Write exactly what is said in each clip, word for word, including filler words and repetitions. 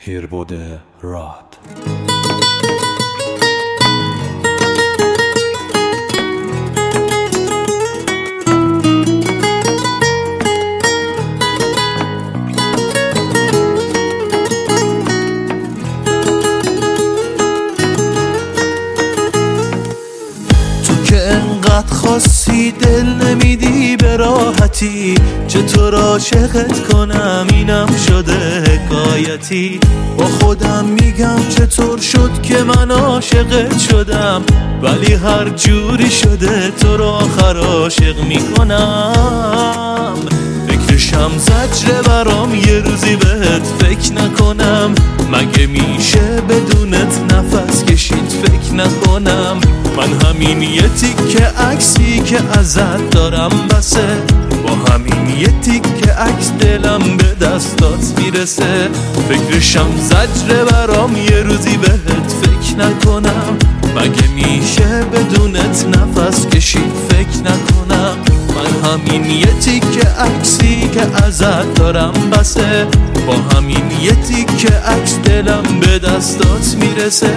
پیربرده راد. انقدر خاصی دل نمیدی به راحتی، چطور عاشقت کنم اینم شده حکایتی. با خودم میگم چطور شد که من عاشقت شدم، ولی هر جوری شده تو رو آخر عاشق میکنم. فکرشم زجره برام یه روزی بهت فکر نکنم، مگه میشه بدونت نفس کشید فکر نکنم. من همین یه تیکه عکسی که ازت دارم بسه، با همین یه تیکه عکس دلم به دستات میرسه. فکرشم زجره برام یه روزی بهت فکر نکنم، مگه میشه بدونت نفس کشید فکر نکنم. من همین یه تیکه عکسی که ازت دارم بسه، با همین یه تیکه عکس دلم به دستات میرسه.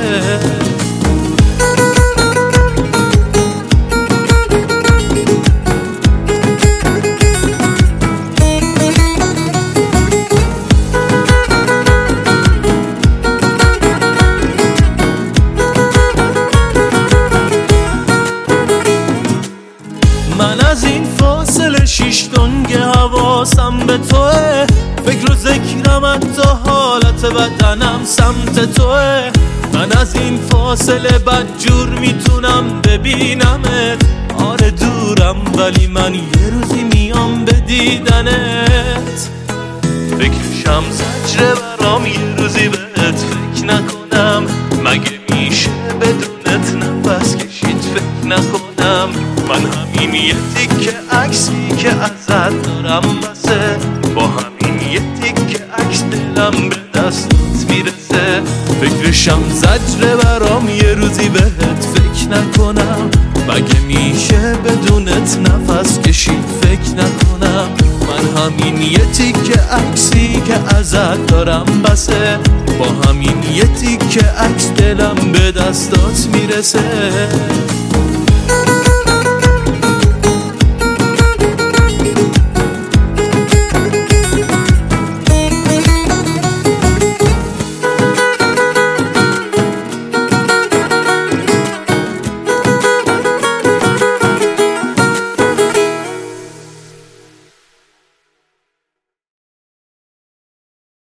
من از این فاصله شیش دنگ حواسم به توه، فکر و ذکرم حتی حالت بدنم سمت توه. من از این فاصله بدجور میتونم ببینمت، آره دورم ولی من یه روزی میام به دیدنت. فکرشم زجره برام یه روزی بهت فکر نکنم، مگه میشه بدونت نفس کشید فکر نکنم. من همین یه تیکه عکسی که ازت دارم بسه، با همین یه تیکه عکس دلم به دستات میرسه. فکرشم زجره برام یه روزی بهت فکر نکنم، مگه میشه بدونت نفس کشید فکر نکنم. من همین یه تیکه عکسی که ازت دارم بسه، با همین یه تیکه عکس دلم به دستات میرسه.